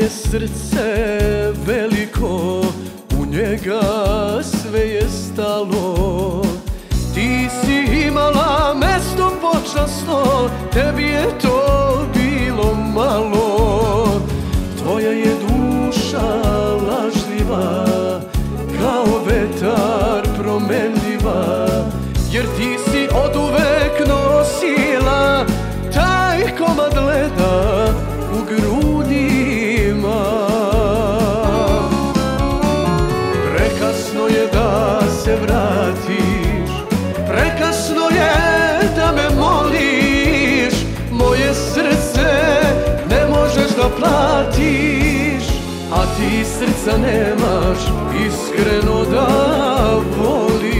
Moje srce veliko, u njega sve je stalo. Ti si imala mesto počasno, tebi je to bilo malo. Tvoja je duša lažljiva, kao vetar promenljiva, jer ti si oduvek nosila taj komad leda u grudima. Prekasno je da se vratiš, prekasno je da me moliš. Moje srce ne možeš da platiš, a ti srca nemaš iskreno da voliš.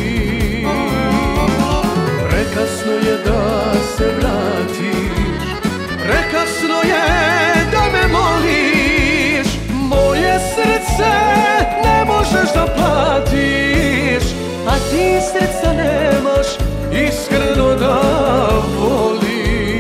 Prekasno je da se vratiš, prekasno je da me moliš. Moje srce ne možeš da platiš, a ti srca nemaš iskreno da voliš.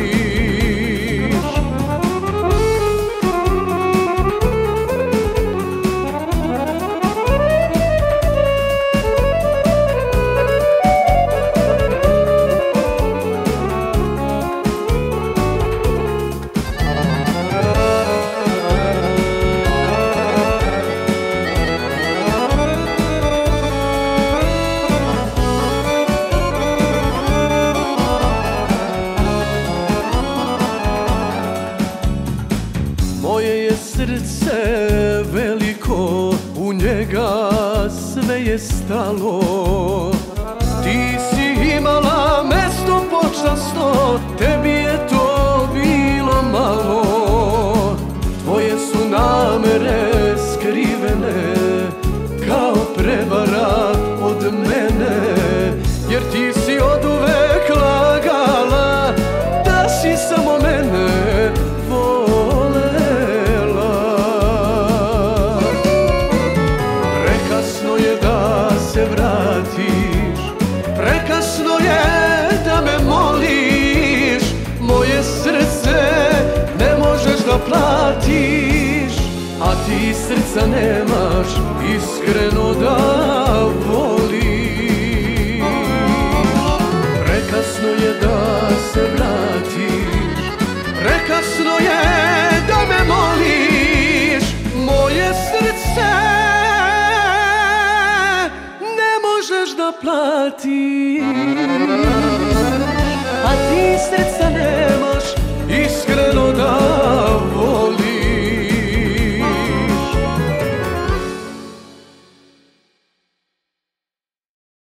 Moje je srce veliko, u njega sve je stalo. Ti si imala mesto počasno, tebi je to bilo malo. Tvoje su namere skrivene, kao prevara od mene, jer ti si oduvek lagala da si samo mene volela. Prekasno je da se vratiš, prekasno je da me moliš. Moje srce ne možeš da platiš, a ti srca nemaš iskreno da voliš. Prekasno je da se vratiš, prekasno je da me moliš. Moje srce ne možeš da platiš, a ti srca nemaš